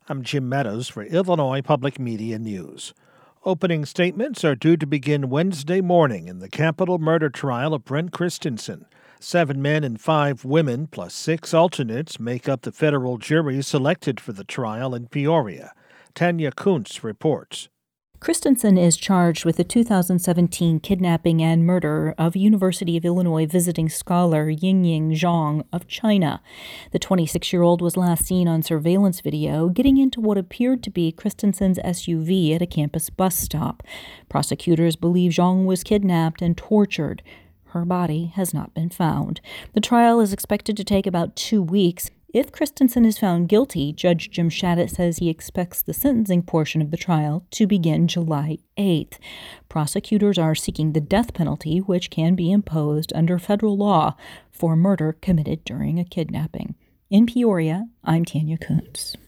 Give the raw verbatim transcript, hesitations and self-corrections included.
I'm Jim Meadows for Illinois Public Media News. Opening statements are due to begin Wednesday morning in the capital murder trial of Brent Christensen. Seven men and five women, plus six alternates, make up the federal jury selected for the trial in Peoria. Tanya Kuntz reports. Christensen is charged with the two thousand seventeen kidnapping and murder of University of Illinois visiting scholar Yingying Zhang of China. The twenty-six-year-old was last seen on surveillance video getting into what appeared to be Christensen's S U V at a campus bus stop. Prosecutors believe Zhang was kidnapped and tortured. Her body has not been found. The trial is expected to take about two weeks. If Christensen is found guilty, Judge Jim Shadid says he expects the sentencing portion of the trial to begin July eighth. Prosecutors are seeking the death penalty, which can be imposed under federal law for murder committed during a kidnapping. In Peoria, I'm Tanya Kuntz.